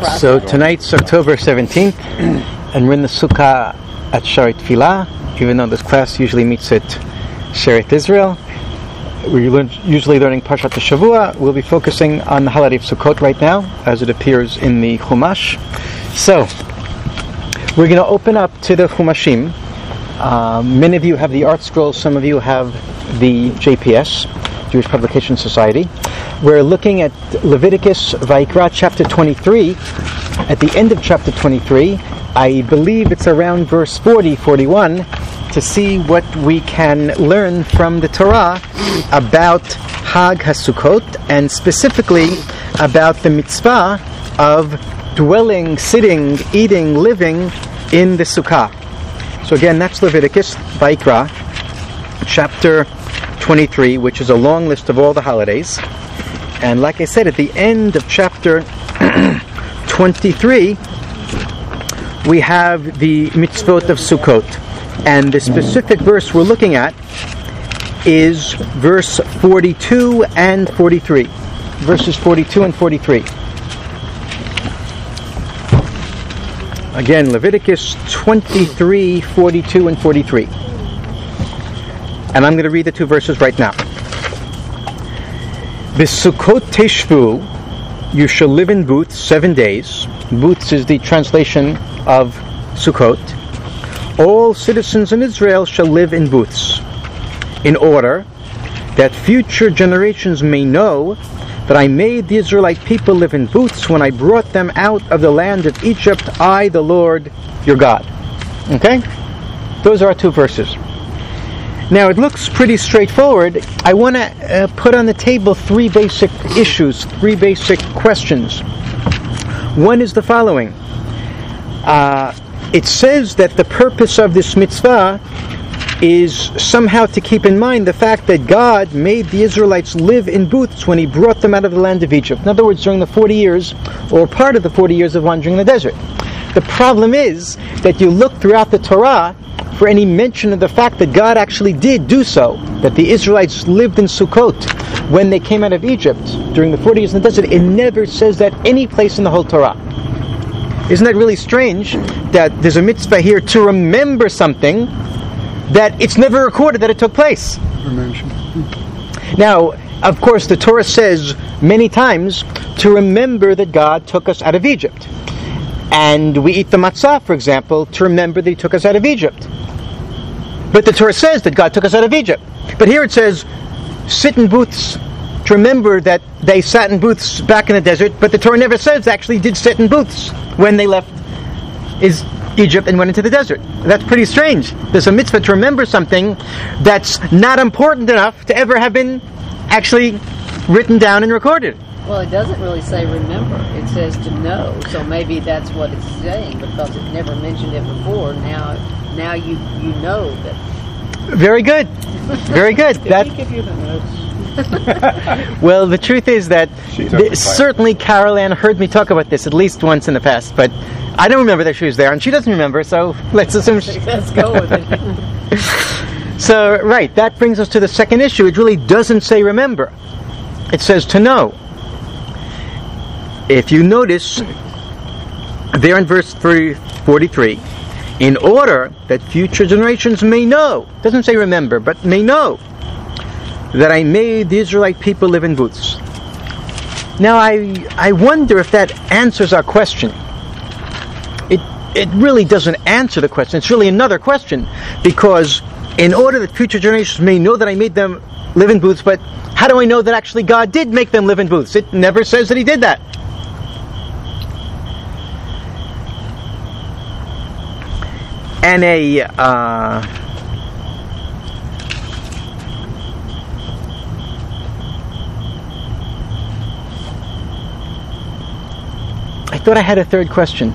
So tonight's October 17th, and we're in the Sukkah at Sharet Tfilah, even though this class usually meets at Sharet Israel. We're usually learning Parshat Shavua. We'll be focusing on the holiday of Sukkot right now, as it appears in the Chumash. So, we're going to open up to the Chumashim. Many of you have the Art Scrolls, some of you have the JPS, Jewish Publication Society. We're looking at Leviticus, Vayikra, chapter 23. At the end of chapter 23, I believe it's around verse 40, 41, to see what we can learn from the Torah about Hag HaSukkot, and specifically about the mitzvah of dwelling, sitting, eating, living in the Sukkah. So again, that's Leviticus, Vayikra, chapter 23, which is a long list of all the holidays. And like I said, at the end of chapter 23, we have the mitzvot of Sukkot. And the specific verse we're looking at is verse 42 and 43. Verses 42 and 43. Again, Leviticus 23, 42 and 43. And I'm going to read the two verses right now. B'Sukkot teshvu, you shall live in booths 7 days. Booths is the translation of Sukkot. All citizens in Israel shall live in booths, in order that future generations may know that I made the Israelite people live in booths when I brought them out of the land of Egypt, I, the Lord, your God. Okay? Those are our two verses. Now, it looks pretty straightforward. I want to put on the table three basic issues, three basic questions. One is the following. It says that the purpose of this mitzvah is somehow to keep in mind the fact that God made the Israelites live in booths when He brought them out of the land of Egypt. In other words, during the 40 years, or part of the 40 years of wandering in the desert. The problem is that you look throughout the Torah for any mention of the fact that God actually did do so, that the Israelites lived in Sukkot when they came out of Egypt during the 40 years in the desert. It never says that any place in the whole Torah. Isn't that really strange that there's a mitzvah here to remember something that it's never recorded that it took place? Now, of course, the Torah says many times to remember that God took us out of Egypt. And we eat the matzah, for example, to remember that He took us out of Egypt. But the Torah says that God took us out of Egypt. But here it says, sit in booths, to remember that they sat in booths back in the desert. But the Torah never says they actually did sit in booths when they left Egypt and went into the desert. That's pretty strange. There's a mitzvah to remember something that's not important enough to ever have been actually written down and recorded. Well, it doesn't really say remember. It says to know. So maybe that's what it's saying, because it never mentioned it before. Now you know that. Very good. Very good. Did he give you the notes? Well, the truth is that certainly Carol Ann heard me talk about this at least once in the past, but I don't remember that she was there, and she doesn't remember, so let's assume Let's go with it. So, right, that brings us to the second issue. It really doesn't say remember. It says to know. If you notice, there in verse 43, in order that future generations may know, it doesn't say remember, but may know, that I made the Israelite people live in booths. Now, I wonder if that answers our question. It really doesn't answer the question. It's really another question, because in order that future generations may know that I made them live in booths, but how do I know that actually God did make them live in booths? It never says that He did that. And I thought I had a third question.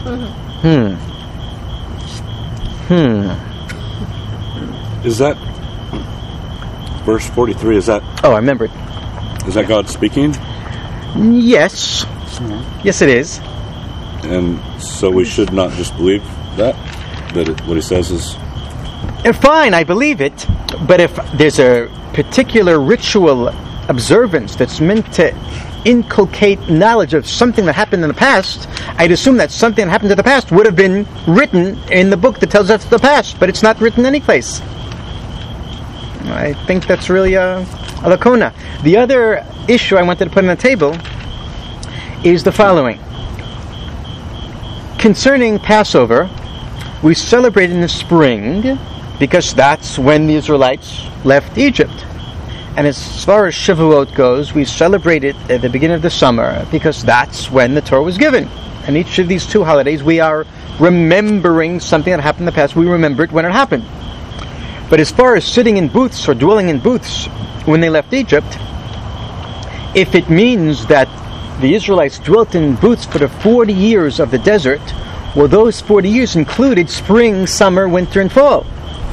Is that verse 43? Is that? Oh, I remember it. Is that God speaking? Yes. Yes, it is. And so we should not just believe that what He says is. Fine, I believe it. But if there's a particular ritual observance that's meant to inculcate knowledge of something that happened in the past, I'd assume that something that happened in the past would have been written in the book that tells us the past, but it's not written anyplace. I think that's really a lacuna. The other issue I wanted to put on the table is the following. Concerning Passover, we celebrate in the spring because that's when the Israelites left Egypt. And as far as Shavuot goes, we celebrate it at the beginning of the summer because that's when the Torah was given. And each of these two holidays, we are remembering something that happened in the past. We remember it when it happened. But as far as sitting in booths or dwelling in booths when they left Egypt, if it means that the Israelites dwelt in booths for the 40 years of the desert, well, those 40 years included spring, summer, winter, and fall.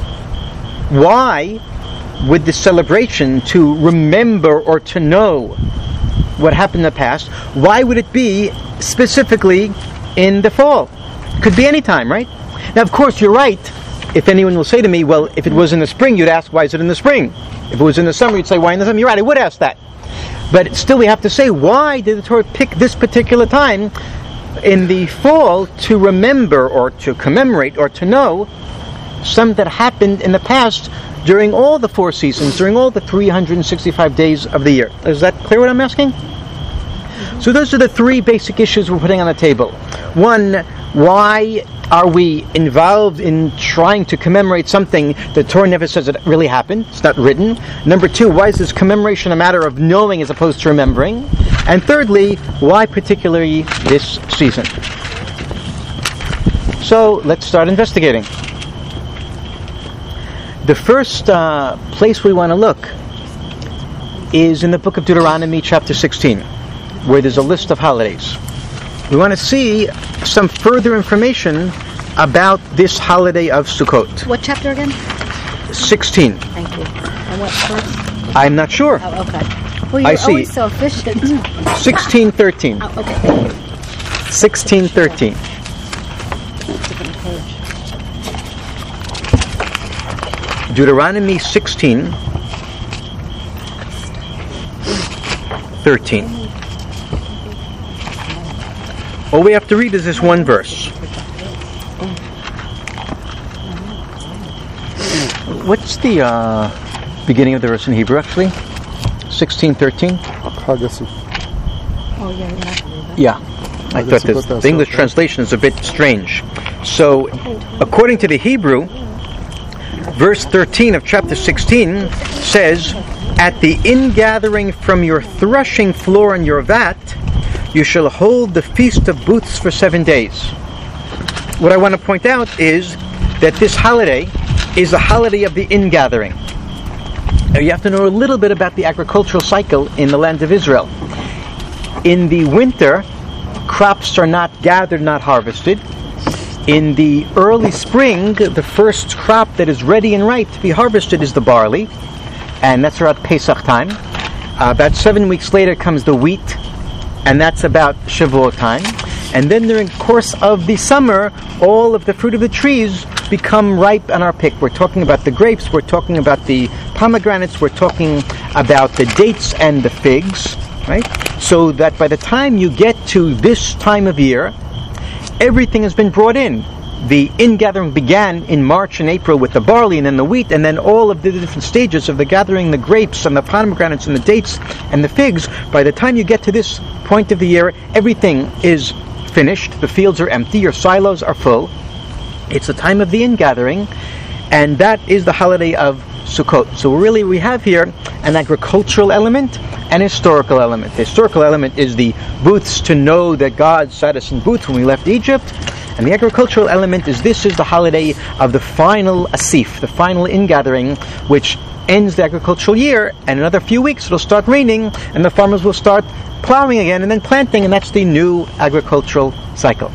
Why would the celebration to remember or to know what happened in the past, why would it be specifically in the fall? Could be any time, right? Now, of course, you're right. If anyone will say to me, well, if it was in the spring, you'd ask, why is it in the spring? If it was in the summer, you'd say, why in the summer? You're right, I would ask that. But still we have to say, why did the Torah pick this particular time in the fall to remember or to commemorate or to know something that happened in the past during all the 4 seasons, during all the 365 days of the year? Is that clear what I'm asking? So those are the 3 basic issues we're putting on the table. 1, why are we involved in trying to commemorate something the Torah never says it really happened? It's not written. Number 2, why is this commemoration a matter of knowing as opposed to remembering? And thirdly, why particularly this season? So let's start investigating. The first place we want to look is in the book of Deuteronomy chapter 16, where there's a list of holidays. We want to see some further information about this holiday of Sukkot. What chapter again? 16. Thank you. And what verse? I'm not sure. Oh, okay. Well, you're I see. always so efficient. 16:13. Oh, okay, thank you. 16:13. Different page. Deuteronomy 16, 13. All we have to read is this one verse. What's the beginning of the verse in Hebrew, actually? 16:13? Oh, yeah. Yeah. I thought the English translation is a bit strange. So, according to the Hebrew, verse 13 of chapter 16 says, "At the ingathering from your threshing floor and your vat, you shall hold the Feast of Booths for 7 days." What I want to point out is that this holiday is a holiday of the ingathering. Now you have to know a little bit about the agricultural cycle in the land of Israel. In the winter, crops are not gathered, not harvested. In the early spring, the first crop that is ready and ripe to be harvested is the barley, and that's around Pesach time. About 7 weeks later comes the wheat, and that's about Shavuot time. And then during the course of the summer, all of the fruit of the trees become ripe and are picked. We're talking about the grapes, we're talking about the pomegranates, we're talking about the dates and the figs, right? So that by the time you get to this time of year, everything has been brought in. The ingathering began in March and April with the barley and then the wheat, and then all of the different stages of the gathering, the grapes and the pomegranates and the dates and the figs. By the time you get to this point of the year, everything is finished. The fields are empty, your silos are full. It's the time of the ingathering, and that is the holiday of Sukkot. So really we have here an agricultural element and historical element. The historical element is the booths, to know that God sat us in booths when we left Egypt. And the agricultural element is this is the holiday of the final asif, the final ingathering, which ends the agricultural year, and in another few weeks it'll start raining, and the farmers will start plowing again, and then planting, and that's the new agricultural cycle.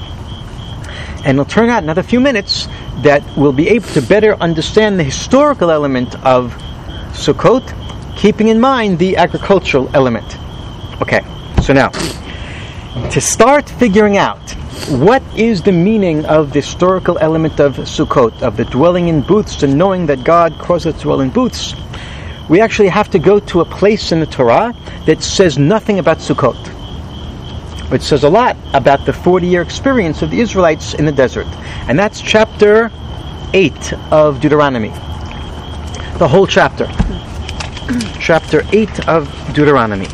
And it'll turn out in another few minutes that we'll be able to better understand the historical element of Sukkot, keeping in mind the agricultural element. Okay, so now, to start figuring out what is the meaning of the historical element of Sukkot, of the dwelling in booths and knowing that God caused us to dwell in booths, we actually have to go to a place in the Torah that says nothing about Sukkot, which says a lot about the 40-year experience of the Israelites in the desert. And that's chapter 8 of Deuteronomy. The whole chapter. Chapter 8 of Deuteronomy.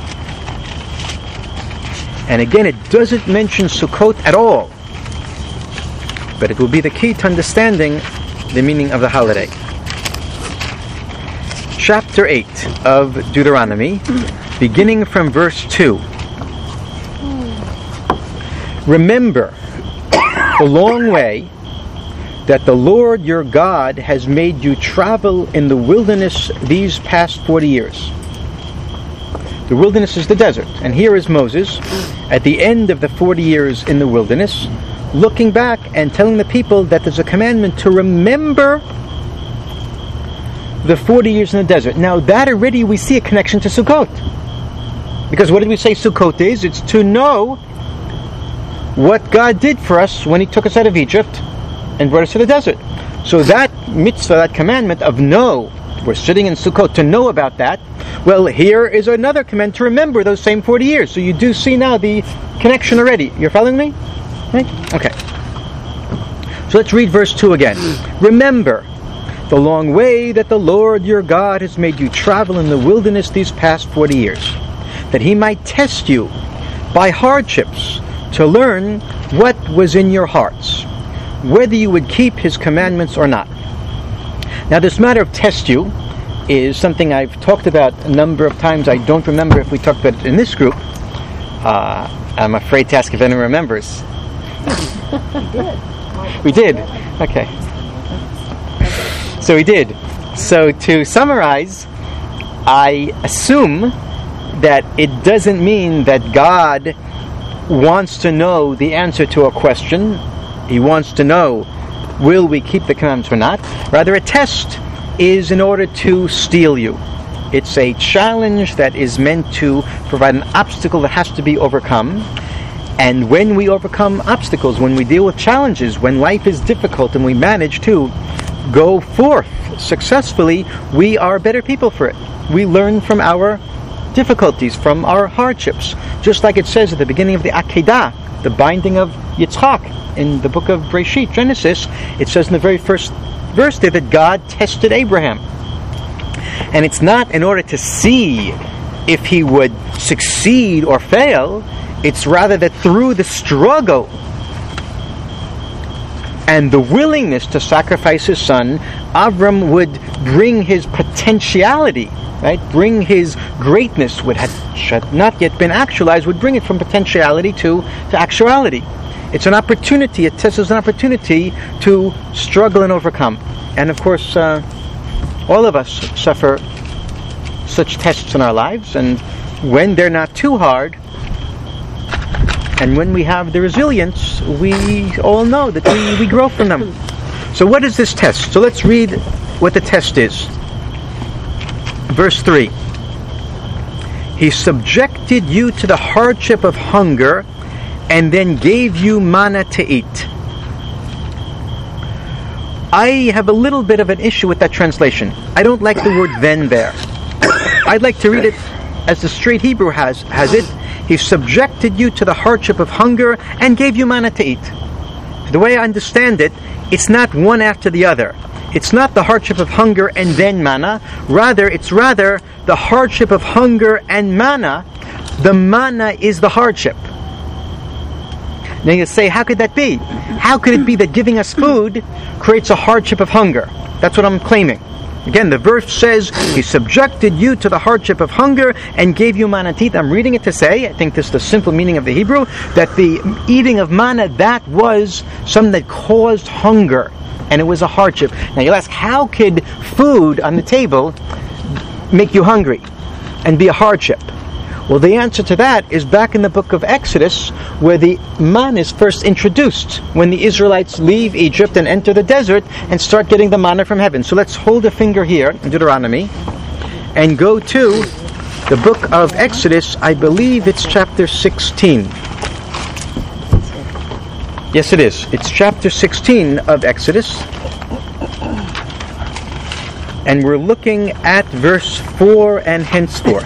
And again, it doesn't mention Sukkot at all, but it will be the key to understanding the meaning of the holiday. Chapter 8 of Deuteronomy, beginning from verse 2. Remember the long way that the Lord your God has made you travel in the wilderness these past 40 years. The wilderness is the desert, and here is Moses at the end of the 40 years in the wilderness, looking back and telling the people that there's a commandment to remember the 40 years in the desert. Now that already we see a connection to Sukkot. Because what did we say Sukkot is? It's to know what God did for us when He took us out of Egypt and brought us to the desert. So that mitzvah, that commandment of know, we're sitting in Sukkot to know about that. Well, here is another command to remember those same 40 years. So you do see now the connection already. You're following me? Right? Okay. So let's read verse 2 again. Remember the long way that the Lord your God has made you travel in the wilderness these past 40 years, that He might test you by hardships to learn what was in your hearts, whether you would keep His commandments or not. Now this matter of test you is something I've talked about a number of times. I don't remember if we talked about it in this group. I'm afraid to ask if anyone remembers. We did. Okay. So we did. So to summarize, I assume that it doesn't mean that God wants to know the answer to a question. He wants to know, will we keep the commandments or not? Rather, a test is in order to steel you. It's a challenge that is meant to provide an obstacle that has to be overcome. And when we overcome obstacles, when we deal with challenges, when life is difficult and we manage to go forth successfully, we are better people for it. We learn from our difficulties, from our hardships. Just like it says at the beginning of the Akedah, the binding of Yitzchak in the book of Breshit, Genesis, it says in the very first verse there that God tested Abraham. And it's not in order to see if he would succeed or fail. It's rather that through the struggle and the willingness to sacrifice his son, Avram would bring his potentiality, right? Bring his greatness, which had not yet been actualized, would bring it from potentiality to actuality. It's an opportunity, a test is an opportunity to struggle and overcome. And of course, all of us suffer such tests in our lives, and when they're not too hard, and when we have the resilience, we all know that we grow from them. So what is this test? So let's read what the test is. Verse 3. He subjected you to the hardship of hunger and then gave you manna to eat. I have a little bit of an issue with that translation. I don't like the word then there. I'd like to read it as the straight Hebrew has it. He subjected you to the hardship of hunger and gave you manna to eat. The way I understand it, it's not one after the other. It's not the hardship of hunger and then manna. It's the hardship of hunger and manna. The manna is the hardship. Now you say, how could that be? How could it be that giving us food creates a hardship of hunger? That's what I'm claiming. Again, the verse says, He subjected you to the hardship of hunger and gave you manna to eat. I'm reading it to say, I think this is the simple meaning of the Hebrew, that the eating of manna, that was something that caused hunger, and it was a hardship. Now you'll ask, how could food on the table make you hungry and be a hardship? Well, the answer to that is back in the book of Exodus, where the manna is first introduced, when the Israelites leave Egypt and enter the desert and start getting the manna from heaven. So let's hold a finger here in Deuteronomy and go to the book of Exodus. I believe it's chapter 16. Yes, it is. It's chapter 16 of Exodus. and we're looking at verse 4 and henceforth.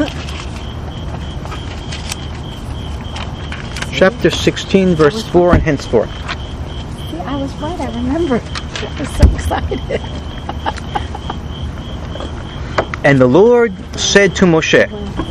Chapter 16, verse 4 and henceforth. See, I was right. I remember. I was so excited. And the Lord said to Moshe,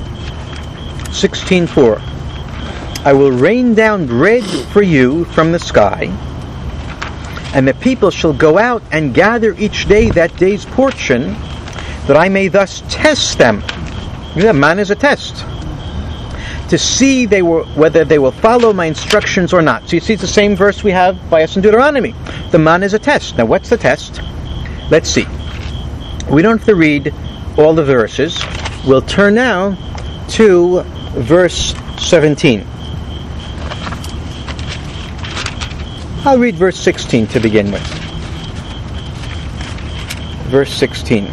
16:4, I will rain down bread for you from the sky, and the people shall go out and gather each day that day's portion, that I may thus test them. Man is a test. To see whether they will follow my instructions or not. So you see, it's the same verse we have by us in Deuteronomy. The man is a test. Now, what's the test? Let's see. We don't have to read all the verses. We'll turn now to verse 17. I'll read verse 16 to begin with. Verse 16.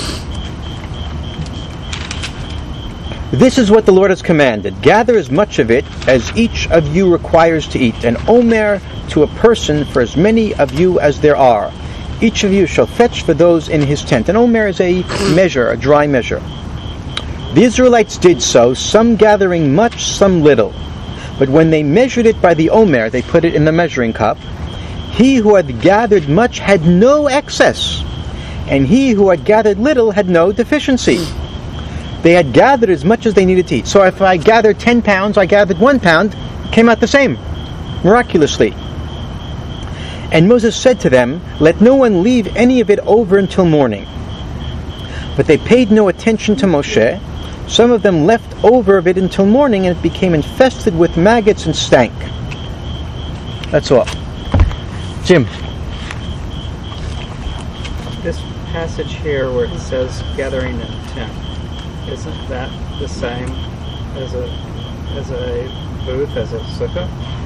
This is what the Lord has commanded. Gather as much of it as each of you requires to eat, an omer to a person for as many of you as there are. Each of you shall fetch for those in his tent. An omer is a measure, a dry measure. The Israelites did so, some gathering much, some little. But when they measured it by the omer, they put it in the measuring cup. He who had gathered much had no excess, and he who had gathered little had no deficiency. They had gathered as much as they needed to eat. So if I gathered 10 pounds, I gathered 1 pound, it came out the same, miraculously. And Moses said to them, let no one leave any of it over until morning. But they paid no attention to Moshe. Some of them left over of it until morning, and it became infested with maggots and stank. That's all. Jim. This passage here where it says gathering in a tent, isn't that the same as a booth, as a sukkah?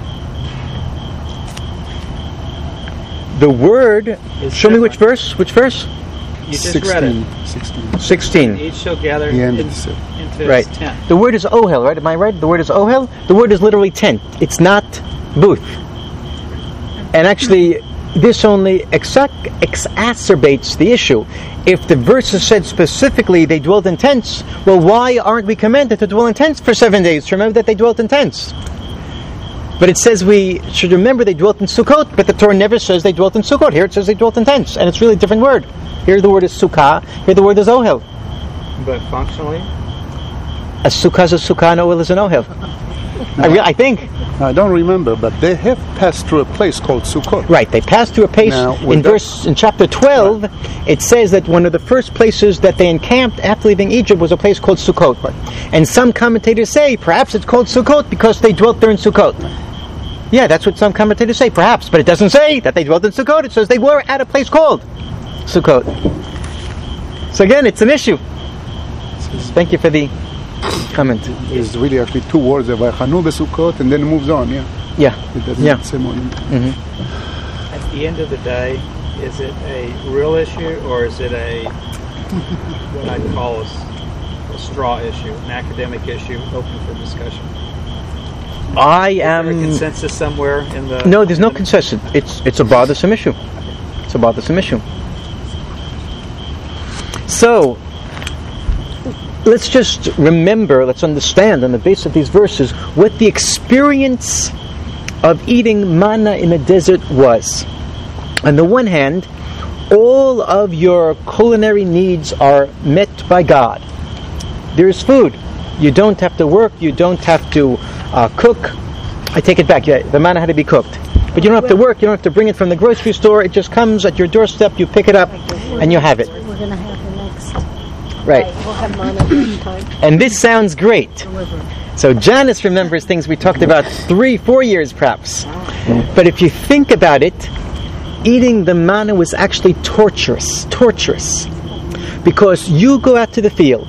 The word, It's show me different. which verse? Which verse? You just read it. 16. Each shall gather into his Right. tent. The word is ohel, right? Am I right? The word is ohel. The word is literally tent. It's not booth. And actually, this only exacerbates the issue. If the verses said specifically they dwelt in tents, well, why aren't we commanded to dwell in tents for 7 days? Remember that they dwelt in tents. But it says we should remember they dwelt in Sukkot, but the Torah never says they dwelt in Sukkot. Here it says they dwelt in tents, and it's really a different word. Here the word is sukkah, here the word is ohel. But functionally, A sukkah is a sukkah, an ohel is an ohel. I think. I don't remember, but they have passed through a place called Sukkot. Right, they passed through a place. Now, with In chapter 12, it says that one of the first places that they encamped after leaving Egypt was a place called Sukkot. And some commentators say perhaps it's called Sukkot because they dwelt there in Sukkot. Yeah, that's what some commentators say, perhaps, but it doesn't say that they dwelt in Sukkot. It says they were at a place called Sukkot. So again, it's an issue. Thank you for the comment. There's really actually two words of Vaychanu beSukkot, and then it moves on. Yeah, Yeah. it doesn't Yeah. say more than that. at the end of the day, is it a real issue or is it a what I'd call a straw issue, an academic issue, open for discussion? I Is there a am... consensus somewhere in the... No, there's no consensus. It's a bothersome issue. It's a bothersome issue. So, let's just remember, let's understand on the basis of these verses what the experience of eating manna in the desert was. On the one hand, all of your culinary needs are met by God. There is food. You don't have to work. You don't have to cook. I take it back. Yeah, the manna had to be cooked. But you don't have to work. You don't have to bring it from the grocery store. It just comes at your doorstep. You pick it up and you have it. We're going to have the next. Right. We'll have manna next time. And this sounds great. So Janice remembers things we talked about 3-4 years perhaps. But if you think about it, eating the manna was actually torturous. Because you go out to the field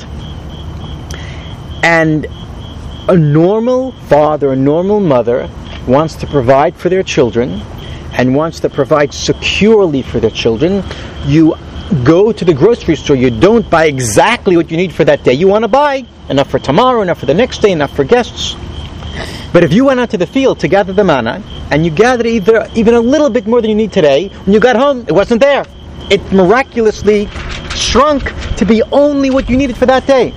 and a normal father, a normal mother wants to provide for their children and wants to provide securely for their children. You go to the grocery store. You don't buy exactly what you need for that day. You want to buy enough for tomorrow, enough for the next day, enough for guests. But if you went out to the field to gather the manna and you gathered even a little bit more than you need today, when you got home, it wasn't there. It miraculously shrunk to be only what you needed for that day.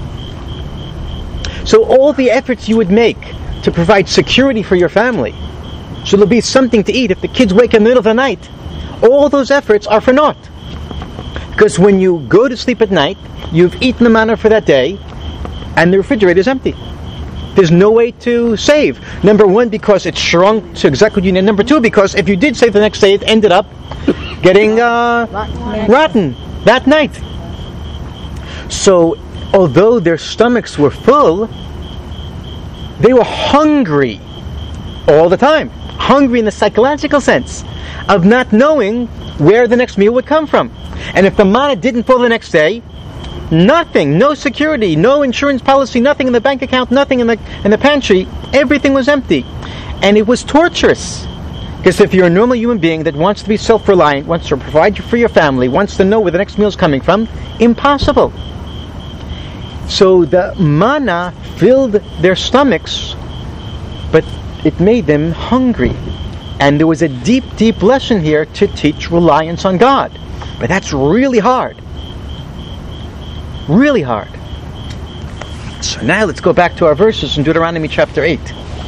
So all the efforts you would make to provide security for your family, so there'll be something to eat if the kids wake in the middle of the night, all those efforts are for naught. Because when you go to sleep at night, you've eaten the manna for that day, and the refrigerator is empty. There's no way to save. Number one, because it shrunk to exactly what you need. Number two, because if you did save the next day, it ended up getting rotten that night. So, although their stomachs were full, they were hungry all the time. Hungry in the psychological sense of not knowing where the next meal would come from. And if the manna didn't fall the next day, nothing, no security, no insurance policy, nothing in the bank account, nothing in the pantry, everything was empty. And it was torturous. Because if you're a normal human being that wants to be self-reliant, wants to provide for your family, wants to know where the next meal is coming from, impossible. So the manna filled their stomachs, but it made them hungry. And there was a deep, deep lesson here to teach reliance on God. But that's really hard. Really hard. So now let's go back to our verses in Deuteronomy chapter 8.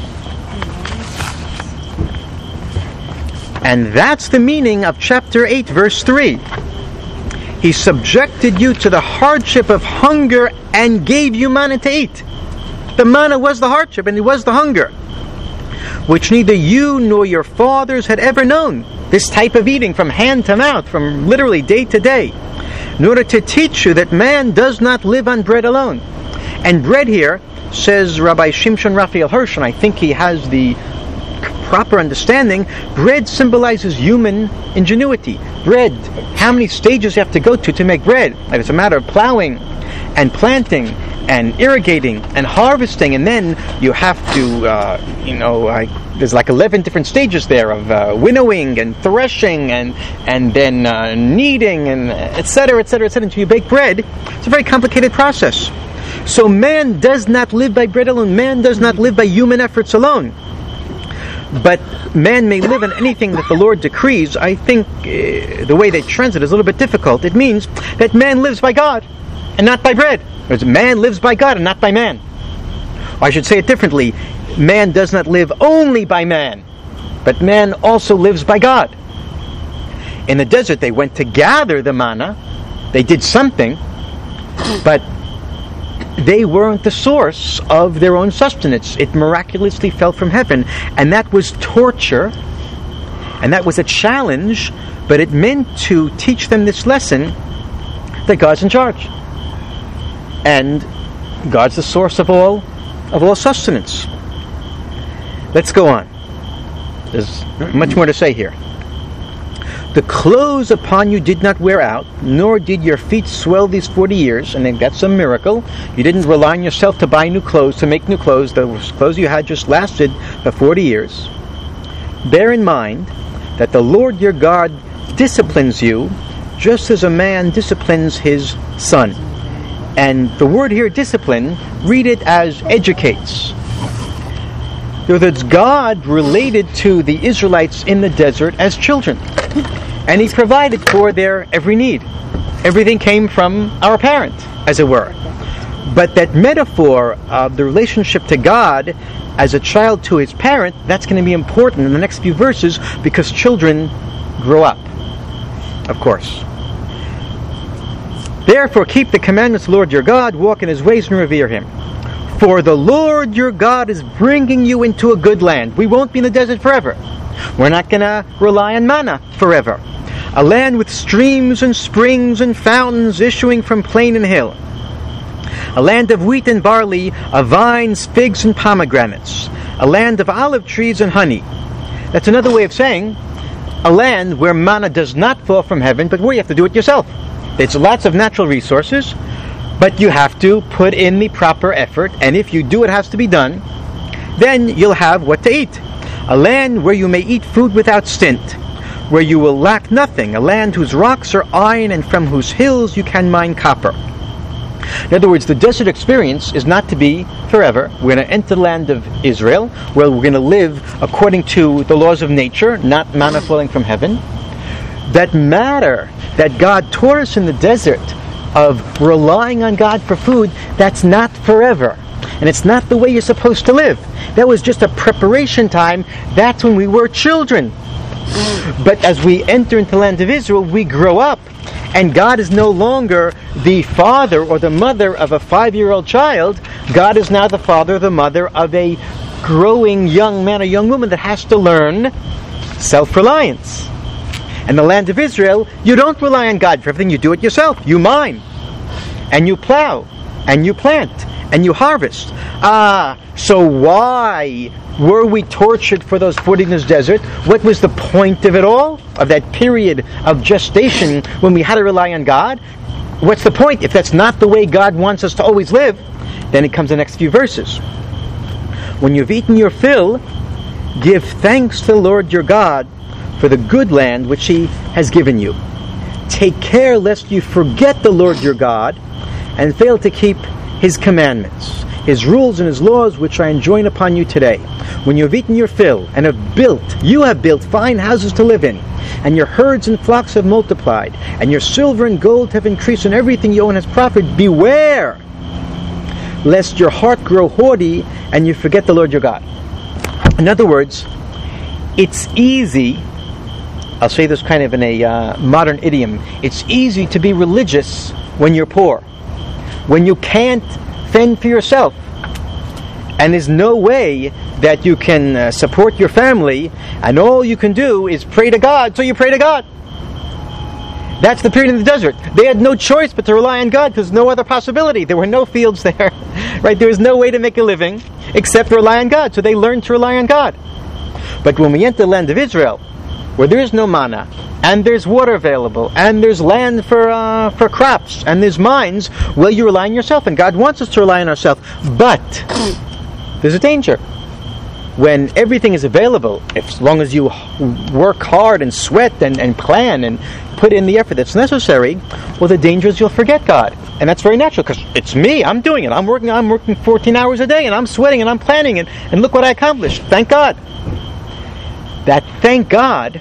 And that's the meaning of chapter 8, verse 3. He subjected you to the hardship of hunger and gave you manna to eat. The manna was the hardship and it was the hunger, which neither you nor your fathers had ever known. This type of eating from hand to mouth, from literally day to day, in order to teach you that man does not live on bread alone. And bread here, says Rabbi Shimshon Raphael Hirsch, and I think he has the proper understanding, bread symbolizes human ingenuity. Bread, how many stages you have to go to make bread? Like it's a matter of plowing and planting and irrigating and harvesting, and then you have to, there's like 11 different stages there of winnowing and threshing and then kneading and etc., until you bake bread. It's a very complicated process. So man does not live by bread alone. Man does not live by human efforts alone. But man may live on anything that the Lord decrees. I think the way they translate is a little bit difficult. It means that man lives by God and not by bread. Whereas man lives by God and not by man. Or I should say it differently. Man does not live only by man, but man also lives by God. In the desert, they went to gather the manna. They did something, but they weren't the source of their own sustenance. It miraculously fell from heaven, and that was torture, and that was a challenge, but it meant to teach them this lesson that God's in charge. And God's the source of all sustenance. Let's go on. There's much more to say here. The clothes upon you did not wear out, nor did your feet swell these 40 years. And that's a miracle. You didn't rely on yourself to buy new clothes, to make new clothes. The clothes you had just lasted for 40 years. Bear in mind that the Lord your God disciplines you just as a man disciplines his son. And the word here, discipline, read it as educates. That's God related to the Israelites in the desert as children. And He provided for their every need. Everything came from our parent, as it were. But that metaphor of the relationship to God as a child to his parent, that's going to be important in the next few verses, because children grow up, of course. Therefore keep the commandments of the Lord your God, walk in His ways and revere Him. For the Lord your God is bringing you into a good land. We won't be in the desert forever. We're not going to rely on manna forever. A land with streams and springs and fountains issuing from plain and hill. A land of wheat and barley, of vines, figs, and pomegranates. A land of olive trees and honey. That's another way of saying a land where manna does not fall from heaven, but where you have to do it yourself. There's lots of natural resources, but you have to put in the proper effort, and if you do what has to be done, then you'll have what to eat. A land where you may eat food without stint, where you will lack nothing. A land whose rocks are iron and from whose hills you can mine copper. In other words, the desert experience is not to be forever. We're going to enter the land of Israel, where we're going to live according to the laws of nature, not manna falling from heaven. that matter that God taught us in the desert of relying on God for food, that's not forever. And it's not the way you're supposed to live. That was just a preparation time. That's when we were children. But as we enter into the land of Israel, we grow up. And God is no longer the father or the mother of a 5-year-old child. God is now the father or the mother of a growing young man or young woman that has to learn self-reliance. In the land of Israel, you don't rely on God for everything. You do it yourself. You mine. And you plow. And you plant. And you harvest. So why were we tortured for those 40 in this desert? What was the point of it all? Of that period of gestation when we had to rely on God? What's the point? If that's not the way God wants us to always live, then it comes the next few verses. When you've eaten your fill, give thanks to the Lord your God for the good land which He has given you. Take care lest you forget the Lord your God and fail to keep His commandments, His rules and His laws which I enjoin upon you today. When you have eaten your fill and you have built fine houses to live in, and your herds and flocks have multiplied, and your silver and gold have increased, and everything you own has prospered, beware lest your heart grow haughty and you forget the Lord your God. In other words, it's easy, I'll say this kind of in a modern idiom, it's easy to be religious when you're poor, when you can't fend for yourself, and there's no way that you can support your family, and all you can do is pray to God, so you pray to God. That's the period in the desert. They had no choice but to rely on God, because no other possibility. There were no fields there, right? There was no way to make a living except rely on God, so they learned to rely on God. But when we enter the land of Israel, where there is no manna, and there's water available, and there's land for crops, and there's mines, well, you rely on yourself, and God wants us to rely on ourselves. But there's a danger. When everything is available, as long as you work hard and sweat and plan and put in the effort that's necessary, well, the danger is you'll forget God. And that's very natural, because it's me, I'm doing it. I'm working 14 hours a day, and I'm sweating, and I'm planning, and look what I accomplished. Thank God. That thank God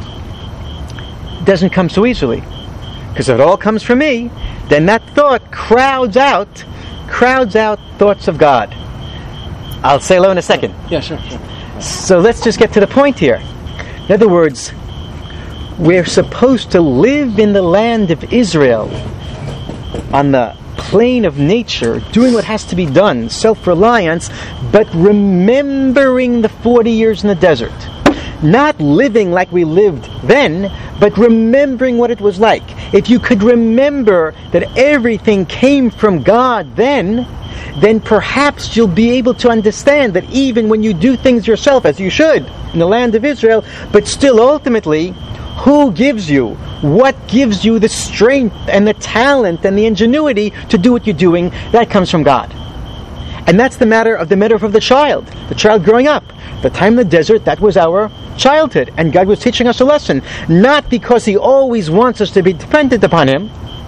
doesn't come so easily. Because if it all comes from me, then that thought crowds out thoughts of God. I'll say hello in a second. Yeah, sure. So let's just get to the point here. In other words, we're supposed to live in the land of Israel on the plane of nature, doing what has to be done, self-reliance, but remembering the 40 years in the desert. Not living like we lived then, but remembering what it was like. If you could remember that everything came from God then perhaps you'll be able to understand that even when you do things yourself, as you should in the land of Israel, but still ultimately, who gives you? What gives you the strength and the talent and the ingenuity to do what you're doing? That comes from God. And that's the metaphor of the child growing up. The time in the desert, that was our childhood, and God was teaching us a lesson, not because He always wants us to be dependent upon Him,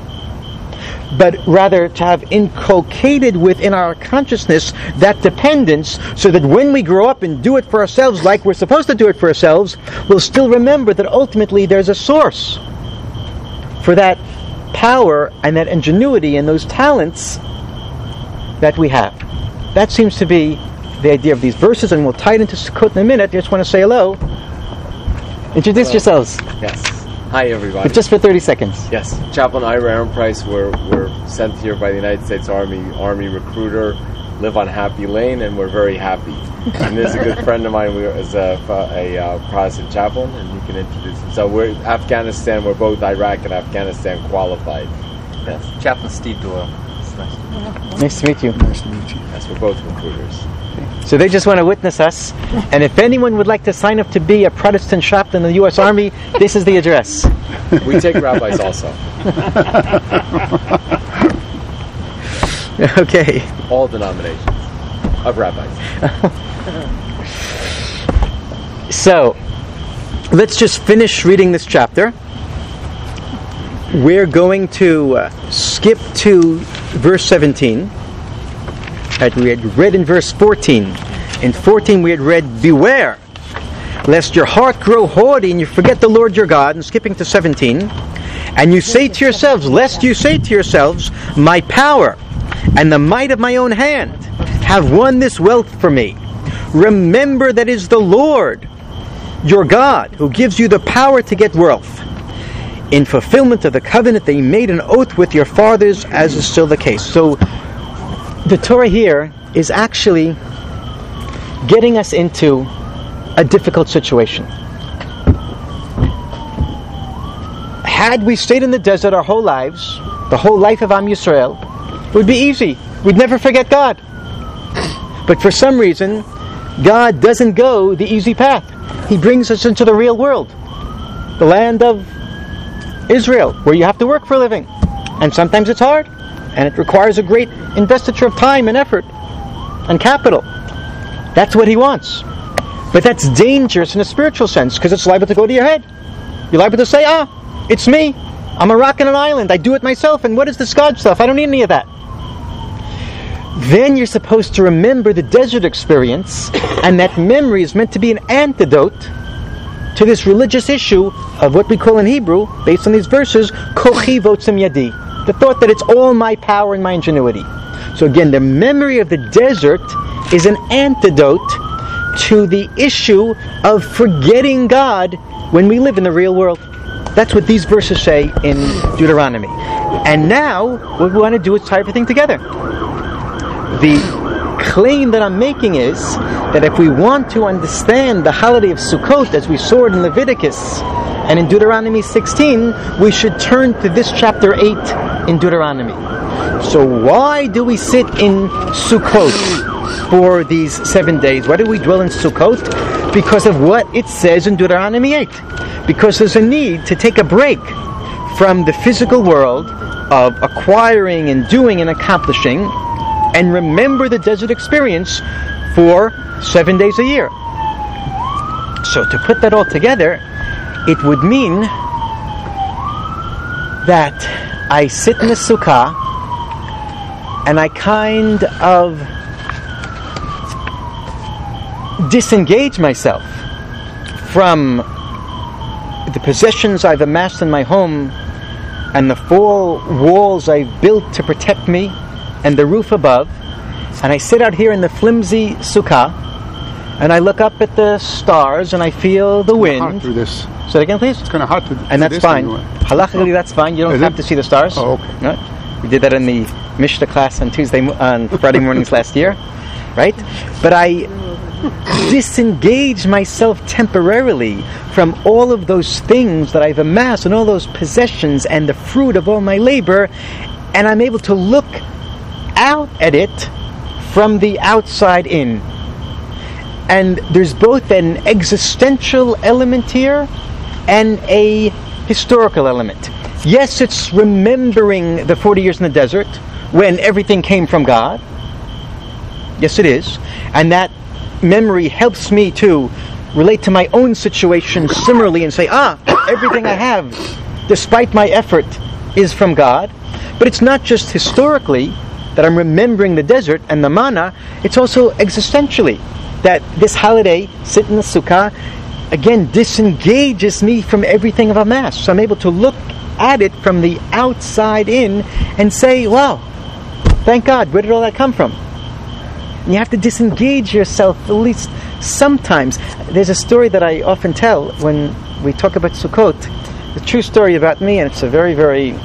but rather to have inculcated within our consciousness that dependence, so that when we grow up and do it for ourselves like we're supposed to do it for ourselves, we'll still remember that ultimately there's a source for that power and that ingenuity and those talents that we have. That seems to be the idea of these verses, and we'll tie it into Sukkot in a minute. I just want to say hello. Introduce yourselves. Yes. Hi, everybody. But just for 30 seconds. Yes. Chaplain Ira Ehrenpreis. We're sent here by the United States Army recruiter, live on Happy Lane, and we're very happy. And this is a good friend of mine is a Protestant chaplain, and you can introduce him. So we're Afghanistan. We're both Iraq and Afghanistan qualified. Yes. Chaplain Steve Doyle. Nice to meet you. Nice to meet you. Yes, we're both recruiters. So they just want to witness us. And if anyone would like to sign up to be a Protestant chaplain in the U.S. Army, this is the address. We take rabbis also. Okay. All denominations of rabbis. So, let's just finish reading this chapter. We're going to skip to verse 17. That we had read in verse 14. In 14 we had read, beware lest your heart grow haughty and you forget the Lord your God, and skipping to 17, and you say to yourselves, lest you say to yourselves, my power and the might of my own hand have won this wealth for me. Remember that it is the Lord your God who gives you the power to get wealth, in fulfillment of the covenant that He made an oath with your fathers, as is still the case. So the Torah here is actually getting us into a difficult situation. Had we stayed in the desert our whole lives, the whole life of Am Yisrael, it would be easy. We'd never forget God. But for some reason, God doesn't go the easy path. He brings us into the real world, the land of Israel, where you have to work for a living. And sometimes it's hard, and it requires a great investiture of time and effort and capital. That's what He wants. But that's dangerous in a spiritual sense, because it's liable to go to your head. You're liable to say, it's me. I'm a rock on an island. I do it myself. And what is this God stuff? I don't need any of that. Then you're supposed to remember the desert experience, and that memory is meant to be an antidote to this religious issue of what we call in Hebrew, based on these verses, kochi votzim yadi, the thought that it's all my power and my ingenuity. So again, the memory of the desert is an antidote to the issue of forgetting God when we live in the real world. That's what these verses say in Deuteronomy. And now, what we want to do is tie everything together. The claim that I'm making is that if we want to understand the holiday of Sukkot as we saw it in Leviticus and in Deuteronomy 16, we should turn to this chapter 8 in Deuteronomy. So why do we sit in Sukkot for these 7 days? Why do we dwell in Sukkot? Because of what it says in Deuteronomy 8. Because there's a need to take a break from the physical world of acquiring and doing and accomplishing, and remember the desert experience for 7 days a year. So to put that all together, it would mean that I sit in the sukkah and I kind of disengage myself from the possessions I've amassed in my home and the 4 walls I've built to protect me and the roof above, and I sit out here in the flimsy sukkah and I look up at the stars and I feel the wind. Hard through this. Say it again, please. It's kind of hard to And that's fine. Halachically, that's fine. You don't have to see the stars. Oh, okay. Right? We did that in the Mishnah class on Friday mornings last year, right? But I disengage myself temporarily from all of those things that I've amassed and all those possessions and the fruit of all my labor, and I'm able to look out at it from the outside in. And there's both an existential element here and a historical element. Yes, it's remembering the 40 years in the desert when everything came from God. Yes, it is. And that memory helps me to relate to my own situation similarly and say, everything I have, despite my effort, is from God. But it's not just historically that I'm remembering the desert and the manna, it's also existentially that this holiday, sit in the sukkah, again disengages me from everything I've amassed. So I'm able to look at it from the outside in and say, wow, thank God, where did all that come from? And you have to disengage yourself at least sometimes. There's a story that I often tell when we talk about Sukkot, a true story about me, and it's a very, very,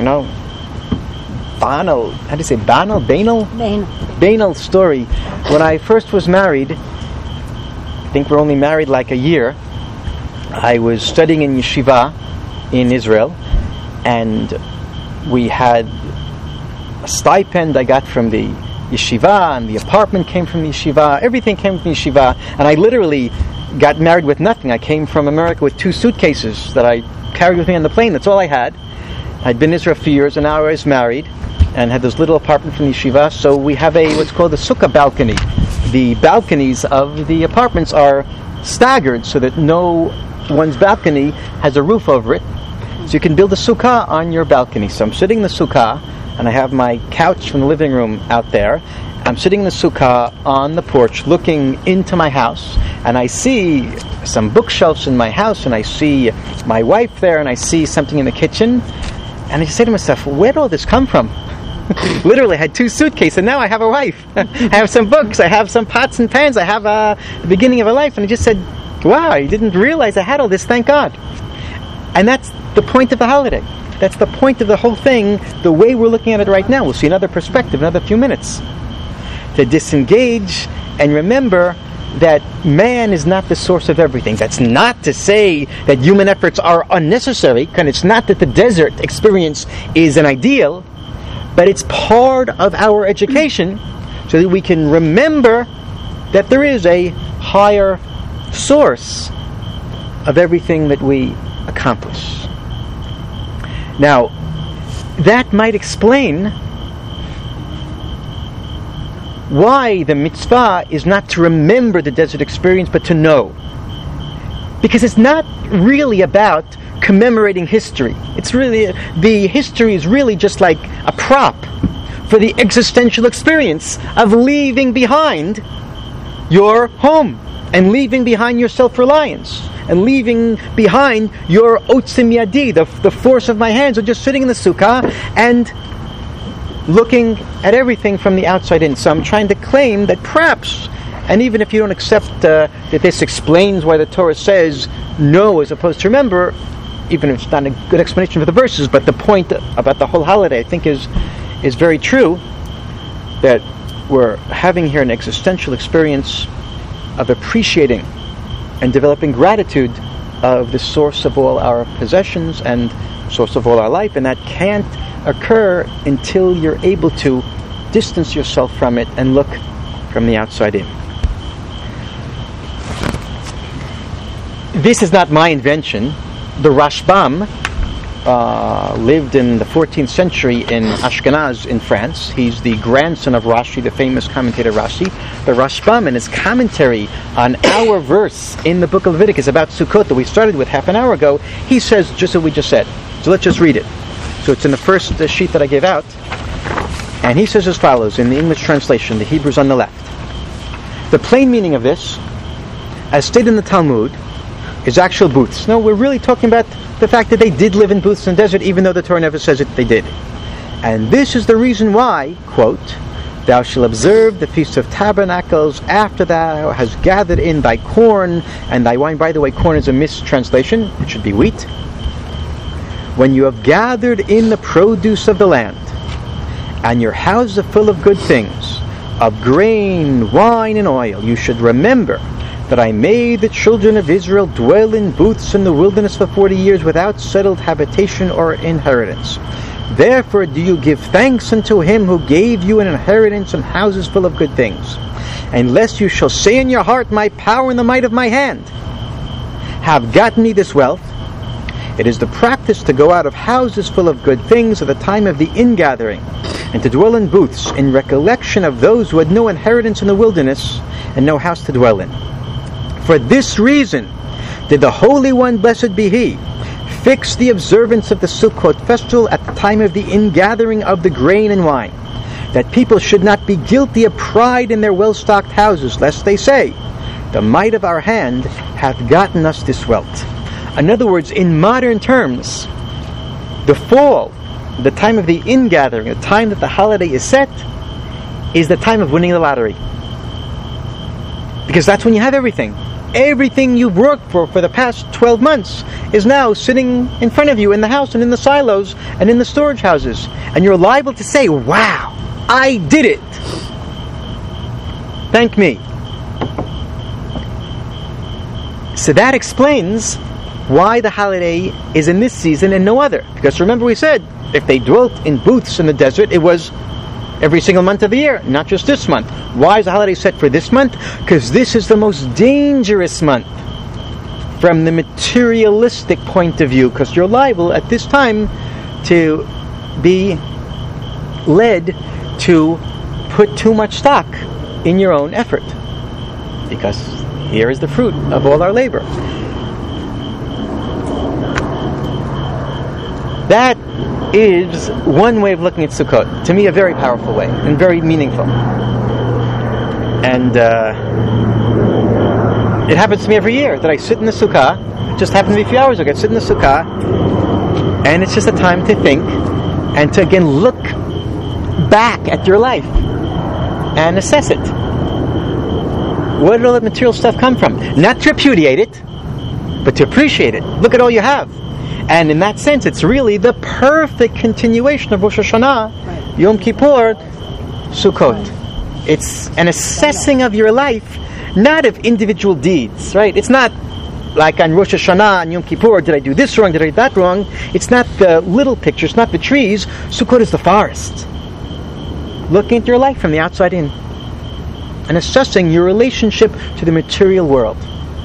banal, how do you say, banal? Banal story. When I first was married, I think we're only married like a year, I was studying in yeshiva in Israel, and we had a stipend I got from the yeshiva, and the apartment came from the yeshiva, everything came from the yeshiva, and I literally got married with nothing. I came from America with 2 suitcases that I carried with me on the plane. That's all I had. I'd been in Israel for years, and now I was married and had this little apartment from the yeshiva. So we have what's called a sukkah balcony. The balconies of the apartments are staggered so that no one's balcony has a roof over it. So you can build a sukkah on your balcony. So I'm sitting in the sukkah, and I have my couch from the living room out there, I'm sitting in the sukkah on the porch looking into my house, and I see some bookshelves in my house, and I see my wife there, and I see something in the kitchen, and I say to myself, where did all this come from? Literally, I had 2 suitcases, and now I have a wife. I have some books, I have some pots and pans, I have the beginning of a life. And I just said, wow, I didn't realize I had all this, thank God. And that's the point of the holiday. That's the point of the whole thing, the way we're looking at it right now. We'll see another perspective, another few minutes. To disengage and remember that man is not the source of everything. That's not to say that human efforts are unnecessary, and it's not that the desert experience is an ideal, but it's part of our education so that we can remember that there is a higher source of everything that we accomplish. Now, that might explain why the mitzvah is not to remember the desert experience, but to know. Because it's not really about commemorating history. It's really, the history is really just like a prop for the existential experience of leaving behind your home and leaving behind your self-reliance and leaving behind your otzim yadi, the force of my hands, or just sitting in the sukkah and looking at everything from the outside in. So I'm trying to claim that perhaps, and even if you don't accept that this explains why the Torah says no as opposed to remember, even if it's not a good explanation for the verses, but the point about the whole holiday I think is very true, that we're having here an existential experience of appreciating and developing gratitude of the source of all our possessions and source of all our life, and that can't occur until you're able to distance yourself from it and look from the outside in. This is not my invention. The Rashbam lived in the 14th century in Ashkenaz in France. He's the grandson of Rashi, the famous commentator Rashi. The Rashbam, in his commentary on our verse in the book of Leviticus about Sukkot that we started with half an hour ago, he says just what we just said. So let's just read it. So it's in the first sheet that I gave out. And he says as follows, in the English translation, the Hebrew's on the left. The plain meaning of this, as stated in the Talmud, is actual booths. No, we're really talking about the fact that they did live in booths in the desert, even though the Torah never says it, they did. And this is the reason why, quote, thou shalt observe the Feast of Tabernacles after thou hast gathered in thy corn and thy wine. By the way, corn is a mistranslation. It should be wheat. When you have gathered in the produce of the land, and your houses are full of good things, of grain, wine, and oil, you should remember that I made the children of Israel dwell in booths in the wilderness for 40 years without settled habitation or inheritance. Therefore do you give thanks unto him who gave you an inheritance and houses full of good things. And lest you shall say in your heart, my power and the might of my hand have gotten me this wealth. It is the practice to go out of houses full of good things at the time of the ingathering, and to dwell in booths in recollection of those who had no inheritance in the wilderness and no house to dwell in. For this reason did the Holy One, blessed be He, fix the observance of the Sukkot festival at the time of the ingathering of the grain and wine, that people should not be guilty of pride in their well-stocked houses, lest they say, the might of our hand hath gotten us this wealth. In other words, in modern terms, the fall, the time of the ingathering, the time that the holiday is set, is the time of winning the lottery. Because that's when you have everything. Everything you've worked for the past 12 months is now sitting in front of you in the house and in the silos and in the storage houses. And you're liable to say, wow, I did it. Thank me. So that explains why the holiday is in this season and no other. Because remember we said, if they dwelt in booths in the desert, it was every single month of the year, not just this month. Why is the holiday set for this month? Because this is the most dangerous month from the materialistic point of view, because you're liable at this time to be led to put too much stock in your own effort, because here is the fruit of all our labor. That is one way of looking at Sukkot. To me, a very powerful way and very meaningful. And it happens to me every year that I sit in the sukkah. It just happened to me a few hours ago. I sit in the sukkah, and it's just a time to think and to again look back at your life and assess it. Where did all that material stuff come from? Not to repudiate it, but to appreciate it. Look at all you have. And in that sense, it's really the perfect continuation of Rosh Hashanah, Yom Kippur, Sukkot. It's an assessing of your life, not of individual deeds, right? It's not like on Rosh Hashanah and Yom Kippur, did I do this wrong, did I do that wrong? It's not the little pictures, not the trees. Sukkot is the forest. Looking at your life from the outside in and assessing your relationship to the material world.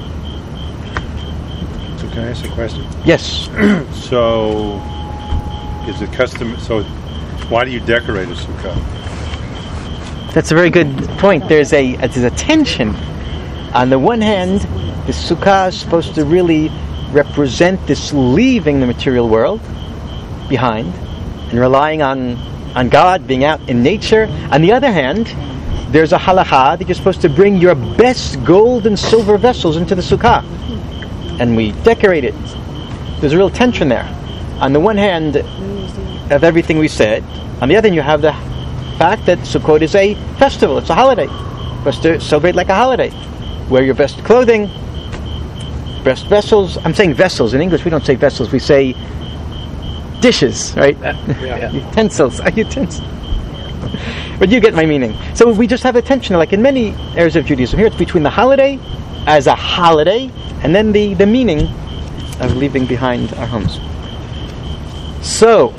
So can I ask a question? Yes. So, is it custom? So, why do you decorate a sukkah? That's a very good point. There's a tension. On the one hand, the sukkah is supposed to really represent this leaving the material world behind and relying on God, being out in nature. On the other hand, there's a halacha that you're supposed to bring your best gold and silver vessels into the sukkah. And we decorate it. There's a real tension there. On the one hand, of everything we said. On the other hand, you have the fact that Sukkot is a festival. It's a holiday. You're supposed to celebrate like a holiday. Wear your best clothing, best vessels. I'm saying vessels. In English, we don't say vessels. We say dishes, right? Utensils. Utensils. But you get my meaning. So we just have a tension, like in many areas of Judaism. Here it's between the holiday as a holiday and then the meaning of leaving behind our homes. So,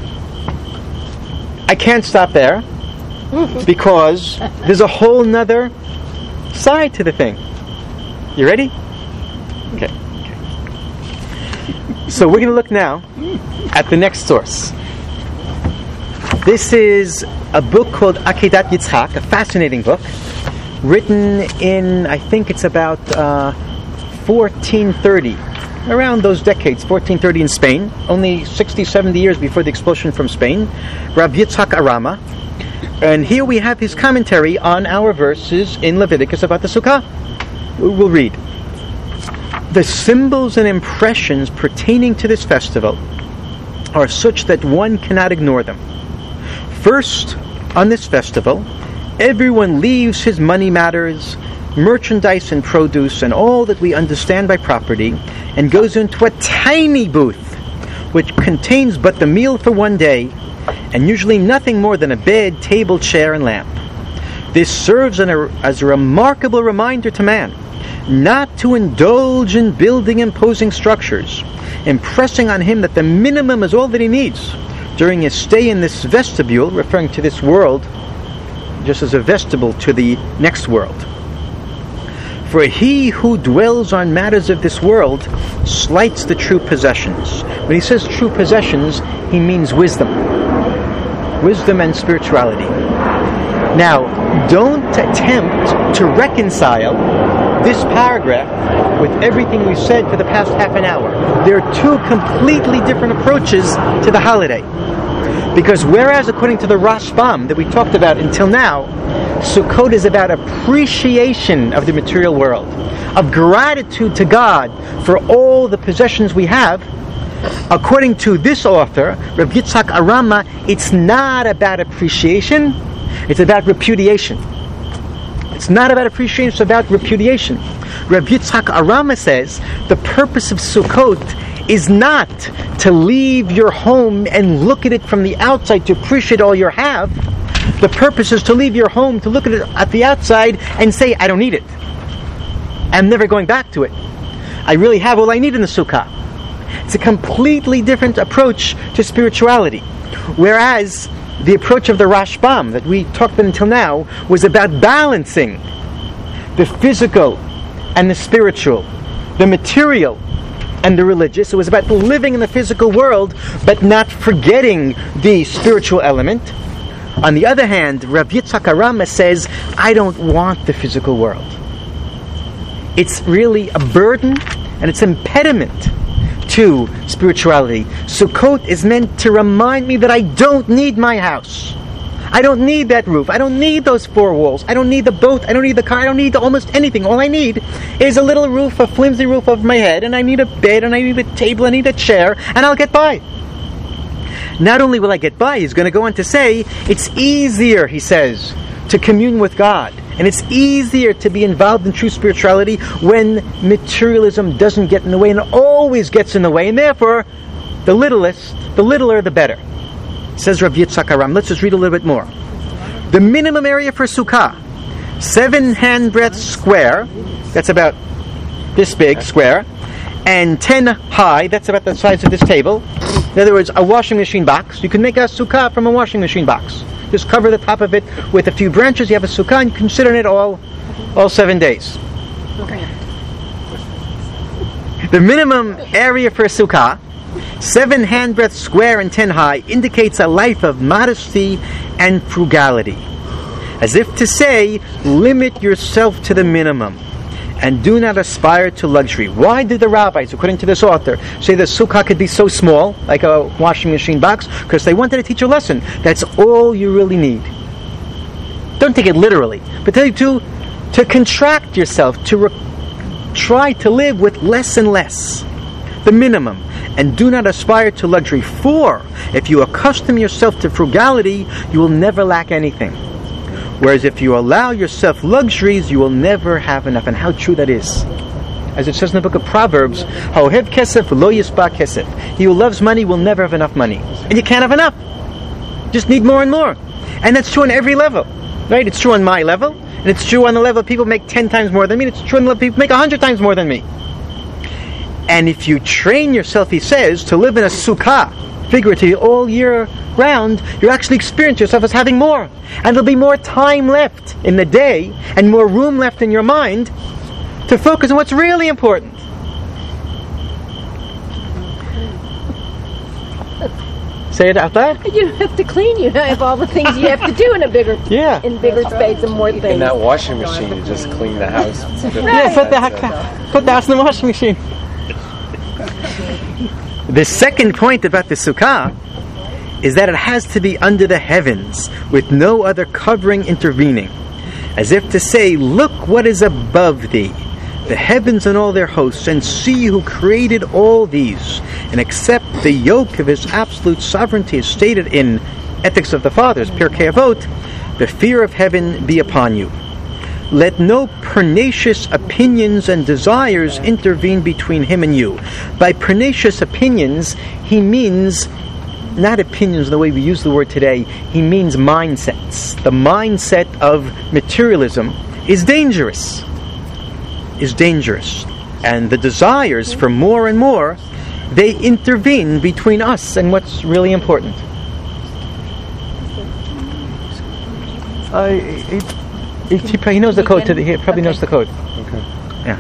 I can't stop there because there's a whole nother side to the thing. You ready? Okay. So we're going to look now at the next source. This is a book called Akedat Yitzchak, a fascinating book, written in, I think it's about 1430, around those decades, 1430 in Spain, only 60, 70 years before the expulsion from Spain, Rav Yitzchak Arama. And here we have his commentary on our verses in Leviticus about the Sukkah. We'll read. The symbols and impressions pertaining to this festival are such that one cannot ignore them. First, on this festival, everyone leaves his money matters, merchandise and produce, and all that we understand by property, and goes into a tiny booth, which contains but the meal for one day, and usually nothing more than a bed, table, chair, and lamp. This serves as a remarkable reminder to man not to indulge in building imposing structures, impressing on him that the minimum is all that he needs during his stay in this vestibule, referring to this world just as a vestibule to the next world. For he who dwells on matters of this world slights the true possessions. When he says true possessions, he means wisdom and spirituality. Now, don't attempt to reconcile this paragraph with everything we've said for the past half an hour. There are two completely different approaches to the holiday. Because whereas according to the Rashbam that we talked about until now, Sukkot is about appreciation of the material world, of gratitude to God for all the possessions we have, according to this author, Rav Yitzchak Arama, it's not about appreciation, it's about repudiation. It's not about appreciation, it's about repudiation. Rav Yitzchak Arama says the purpose of Sukkot is not to leave your home and look at it from the outside to appreciate all you have. The purpose is to leave your home, to look at it at the outside and say, I don't need it. I'm never going back to it. I really have all I need in the sukkah. It's a completely different approach to spirituality. Whereas the approach of the Rashbam that we talked about until now was about balancing the physical and the spiritual, the material and the religious. It was about living in the physical world but not forgetting the spiritual element. On the other hand, Rav Yitzchak Arama says, I don't want the physical world. It's really a burden and it's an impediment to spirituality. Sukkot is meant to remind me that I don't need my house. I don't need that roof. I don't need those 4 walls. I don't need the boat. I don't need the car. I don't need almost anything. All I need is a little roof, a flimsy roof over my head, and I need a bed, and I need a table, I need a chair, and I'll get by. Not only will I get by, he's going to go on to say, it's easier, he says, to commune with God. And it's easier to be involved in true spirituality when materialism doesn't get in the way, and it always gets in the way, and therefore, the littler the better. Says Rav Yitzhak Aram. Let's just read a little bit more. The minimum area for sukkah, 7 handbreadths square, that's about this big square, and 10 high, that's about the size of this table. In other words, a washing machine box. You can make a sukkah from a washing machine box. Just cover the top of it with a few branches. You have a sukkah, and you can sit on it all 7 days. The minimum area for a sukkah, 7 handbreadths square and 10 high, indicates a life of modesty and frugality. As if to say, limit yourself to the minimum and do not aspire to luxury. Why did the rabbis, according to this author, say the sukkah could be so small, like a washing machine box? Because they wanted to teach a lesson. That's all you really need. Don't take it literally, but tell you to contract yourself, to try to live with less and less, the minimum, and do not aspire to luxury. For if you accustom yourself to frugality, you will never lack anything. Whereas if you allow yourself luxuries, you will never have enough. And how true that is. As it says in the book of Proverbs, Ha'ohev kesef lo yispa kesef. He who loves money will never have enough money. And you can't have enough. Just need more and more. And that's true on every level. Right? It's true on my level. And it's true on the level of people make 10 times more than me. And it's true on the level of people make 100 times more than me. And if you train yourself, he says, to live in a sukkah, figuratively, all year round, you actually experience yourself as having more. And there'll be more time left in the day and more room left in your mind to focus on what's really important. Say it out loud. You don't have to clean. You have all the things you have to do in a bigger space and more things. In that washing machine, you just clean the house. Yeah, put the house in the washing machine. The second point about the sukkah is that it has to be under the heavens, with no other covering intervening. As if to say, look what is above thee, the heavens and all their hosts, and see who created all these, and accept the yoke of his absolute sovereignty, as stated in Ethics of the Fathers, Pirkei Avot, the fear of heaven be upon you. Let no pernicious opinions and desires intervene between him and you. By pernicious opinions, he means not opinions the way we use the word today. He means mindsets. The mindset of materialism is dangerous. And the desires for more and more, they intervene between us and what's really important. He knows the code. He probably knows the code. Okay. Yeah.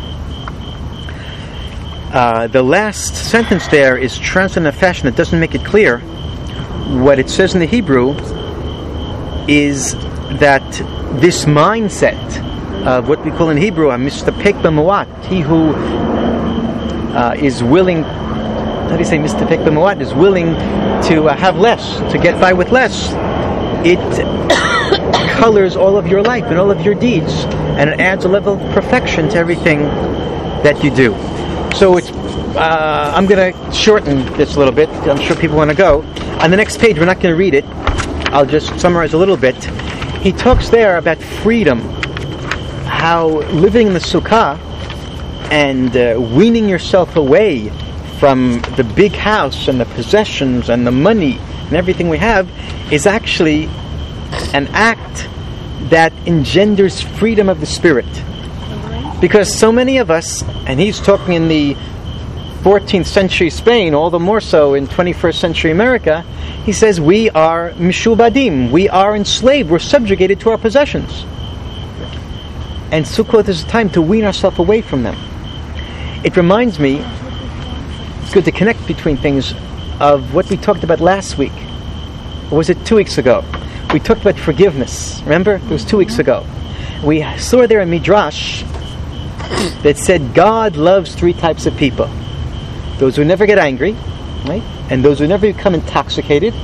The last sentence there is translated in a fashion that doesn't make it clear. What it says in the Hebrew is that this mindset of what we call in Hebrew a mistapek b'muat, he who is willing, how do you say mistapek b'muat, is willing to have less, to get by with less, it colors all of your life and all of your deeds, and it adds a level of perfection to everything that you do. So it's I'm going to shorten this a little bit. I'm sure people want to go. On the next page, we're not going to read it. I'll just summarize a little bit. He talks there about freedom, how living in the sukkah and weaning yourself away from the big house and the possessions and the money and everything we have is actually an act that engenders freedom of the spirit. Because so many of us, and he's talking in the 14th century Spain, all the more so in 21st century America, he says we are mishubadim, we are enslaved, we're subjugated to our possessions. And Sukkot is a time to wean ourselves away from them. It reminds me, it's good to connect between things, of what we talked about last week. Or was it 2 weeks ago? We talked about forgiveness. Remember? It was 2 weeks ago. We saw there a Midrash that said God loves 3 types of people. Those who never get angry, right? And those who never become intoxicated,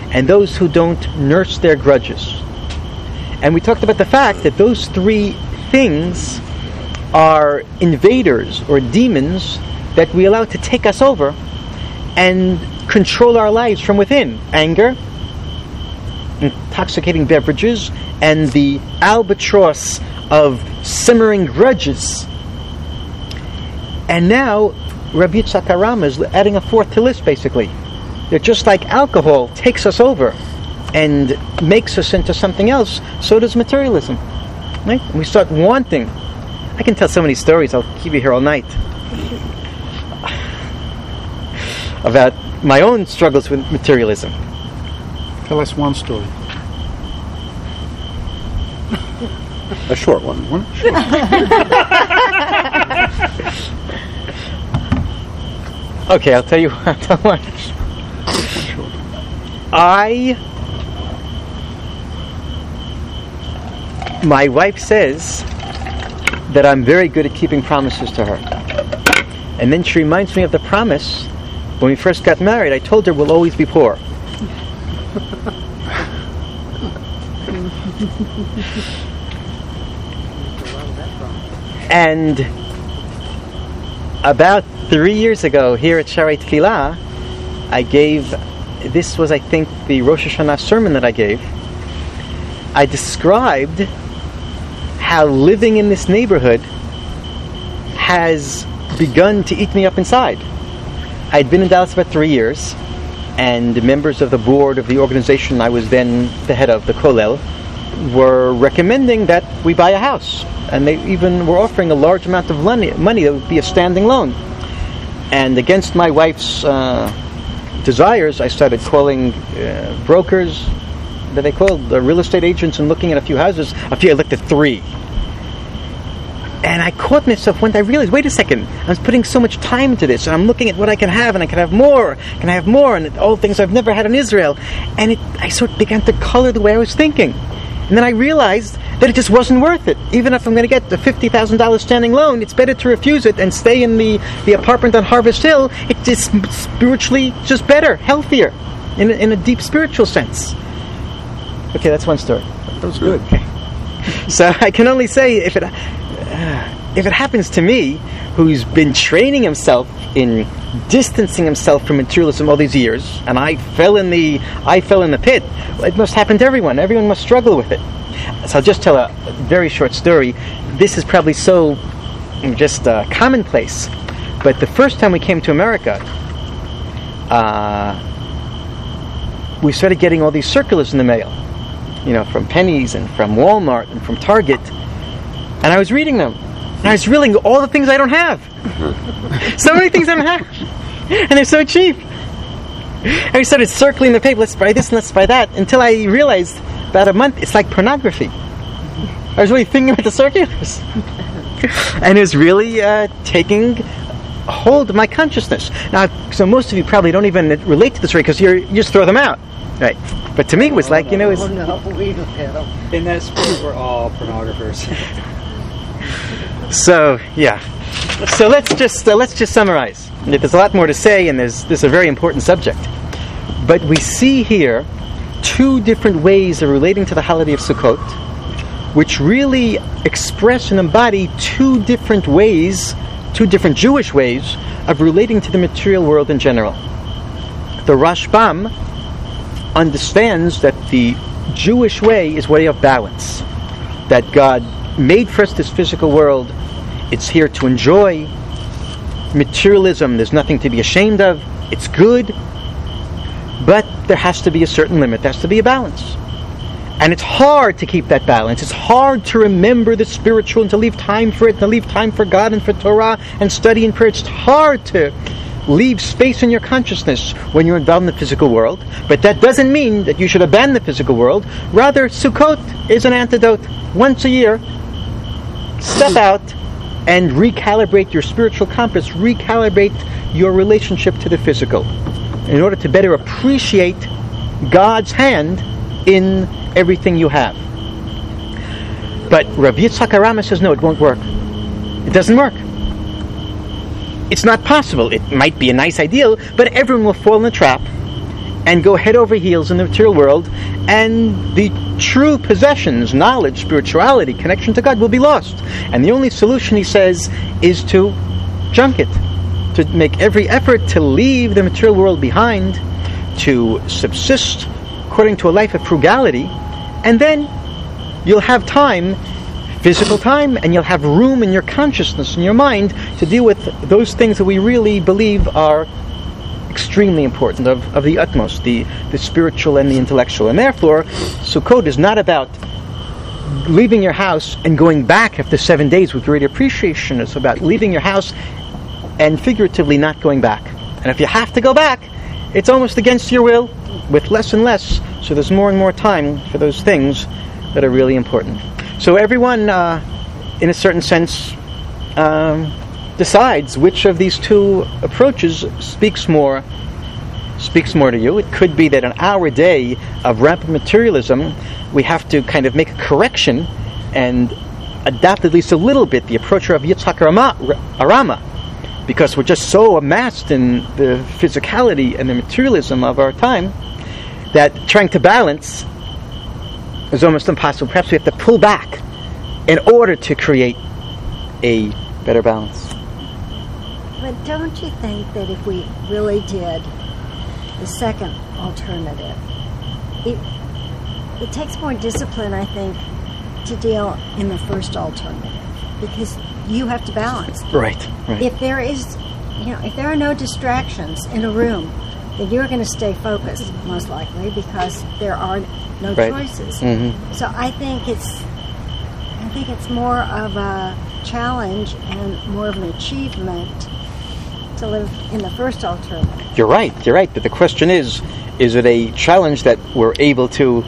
and those who don't nurse their grudges. And we talked about the fact that those three things are invaders or demons that we allow to take us over and control our lives from within. Anger, intoxicating beverages, and the albatross of simmering grudges. And now Rabbi Yitzhak HaRama is adding a fourth to list, basically. They're just like alcohol takes us over and makes us into something else, so does materialism. Right? And we start wanting. I can tell so many stories, I'll keep you here all night, about my own struggles with materialism. Tell us one story. A short one. Sure. Okay, I'll tell you one. My wife says that I'm very good at keeping promises to her. And then she reminds me of the promise when we first got married. I told her we'll always be poor. And about 3 years ago here at Shaarei Tefillah, this was, I think, the Rosh Hashanah sermon that I gave. I described how living in this neighborhood has begun to eat me up inside. I'd been in Dallas about 3 years, and members of the board of the organization I was then the head of, the Kollel, were recommending that we buy a house. And they even were offering a large amount of money that would be a standing loan. And against my wife's desires, I started calling brokers, that they called the real estate agents, and looking at a few houses. I looked at 3. And I caught myself when I realized, wait a second, I was putting so much time into this, and I'm looking at what I can have, and I can have more, and all things I've never had in Israel. And I sort of began to color the way I was thinking. And then I realized that it just wasn't worth it. Even if I'm going to get the $50,000 standing loan, it's better to refuse it and stay in the apartment on Harvest Hill. It's just spiritually just better, healthier, in a deep spiritual sense. Okay, that's one story. That was good. Okay. So I can only say, if it happens to me, who's been training himself in distancing himself from materialism all these years, and I fell in the pit, it must happen to everyone. Everyone must struggle with it. So I'll just tell a very short story. This is probably so just commonplace, but the first time we came to America, we started getting all these circulars in the mail, from Penny's and from Walmart and from Target, and I was reading them, and I was reading all the things I don't have. So many things I don't have, and they're so cheap. And we started circling the paper, let's buy this and let's buy that, until I realized about a month, it's like pornography. I was really thinking about the circulars. And it was really taking hold of my consciousness. Now, so most of you probably don't even relate to the story because you just throw them out. Right. But to me, it was like, it was... In that sport, we're all pornographers. So, yeah. So let's just summarize. There's a lot more to say, and this is a very important subject. But we see here 2 different ways of relating to the holiday of Sukkot, which really express and embody 2 different ways, 2 different Jewish ways of relating to the material world in general. The Rashbam understands that the Jewish way is way of balance, that God made for us this physical world. It's here to enjoy. Materialism, there's nothing to be ashamed of. It's good, but there has to be a certain limit. There has to be a balance. And it's hard to keep that balance. It's hard to remember the spiritual and to leave time for it, to leave time for God and for Torah and study and prayer. It's hard to leave space in your consciousness when you're involved in the physical world. But that doesn't mean that you should abandon the physical world. Rather, Sukkot is an antidote. Once a year, step out and recalibrate your spiritual compass, recalibrate your relationship to the physical, in order to better appreciate God's hand in everything you have. But Rabbi Yitzhak HaRama says, no, it won't work. It doesn't work. It's not possible. It might be a nice ideal, but everyone will fall in the trap, and go head over heels in the material world, and the true possessions, knowledge, spirituality, connection to God will be lost. And the only solution, he says, is to junk it, to make every effort to leave the material world behind, to subsist according to a life of frugality, and then you'll have time, physical time, and you'll have room in your consciousness, in your mind, to deal with those things that we really believe are extremely important, of the utmost, the spiritual and the intellectual. And therefore, Sukkot is not about leaving your house and going back after 7 days with great appreciation. It's about leaving your house and figuratively not going back. And if you have to go back, it's almost against your will, with less and less, so there's more and more time for those things that are really important. So everyone, in a certain sense, decides which of these two approaches speaks more to you. It could be that in our day of rampant materialism, we have to kind of make a correction and adapt at least a little bit the approach of Yitzhak Arama, because we're just so amassed in the physicality and the materialism of our time that trying to balance is almost impossible. Perhaps we have to pull back in order to create a better balance. But don't you think that if we really did the second alternative, it takes more discipline, I think, to deal in the first alternative, because you have to balance. Right. If there are no distractions in a room, then you're going to stay focused, most likely, because there are no choices. Mm-hmm. So I think it's more of a challenge and more of an achievement to live in the first alternative. You're right. But the question is it a challenge that we're able to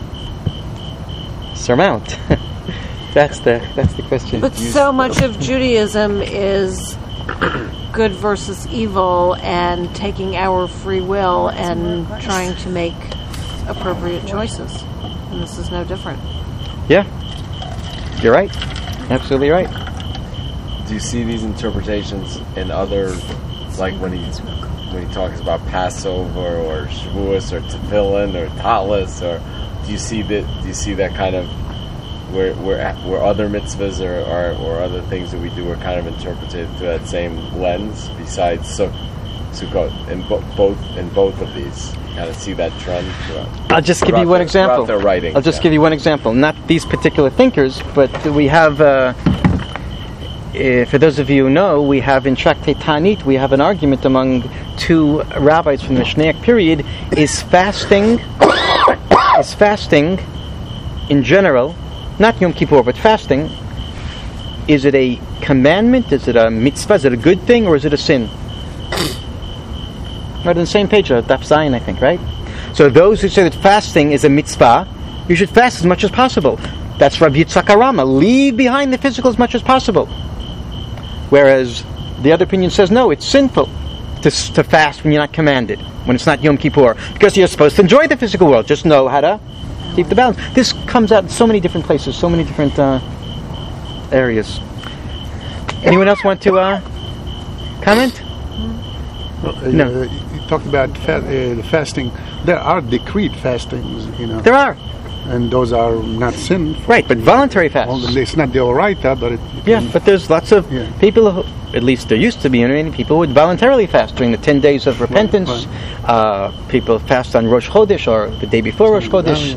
surmount? That's the question. But so much of Judaism is good versus evil, and taking our free will and trying to make appropriate choices. And this is no different. Yeah. You're right. Absolutely right. Do you see these interpretations in other, like when he talks about Passover or Shavuos or Tefillin or Talis, or do you see that kind of where other mitzvahs or other things that we do are kind of interpreted through that same lens besides Sukkot in both of these? Kind of see that trend. I'll just give you one example. Their writing. I'll just give you one example. Not these particular thinkers, but we have. For those of you who know, we have in Tractate Ta'anit, we have an argument among two rabbis from the Mishnaic period: is fasting in general, not Yom Kippur, but fasting, is it a commandment? Is it a mitzvah? Is it a good thing, or is it a sin? Right on the same page, Daf Zayin, I think, right? So those who say that fasting is a mitzvah, you should fast as much as possible. That's Rabbi Yitzhak Arama. Leave behind the physical as much as possible. Whereas the other opinion says, no, it's sinful to fast when you're not commanded, when it's not Yom Kippur, because you're supposed to enjoy the physical world. Just know how to keep the balance. This comes out in so many different places, so many different areas. Anyone else want to comment? No. You talked about the fasting. There are decreed fastings, There are. And those are not sin. Right, but voluntary fast. Well, it's not the Oraita, but but there's lots of people who, at least there used to be, many people who would voluntarily fast during the 10 days of repentance. Right. People fast on Rosh Chodesh or the day before Rosh Chodesh.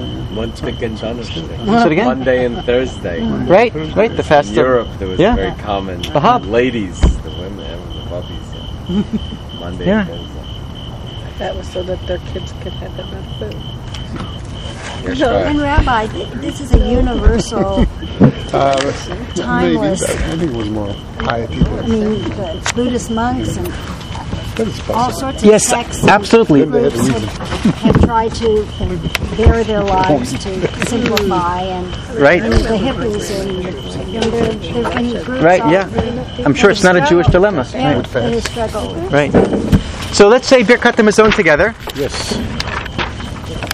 Monday and Thursday. Right. The fast. In Europe, there was very common. Ladies, the women, the puppies. Monday and Thursday. That was so that their kids could have enough food. And Rabbi, this is a universal, timeless. I think it was more piety. I mean, the Buddhist monks and all sorts of texts. Absolutely. Have tried to bear their lives to simplify, and the hippies and there's been groups. I'm sure it's not a Jewish dilemma. They struggle. Right. So let's say Birkat Hamazon together. Yes.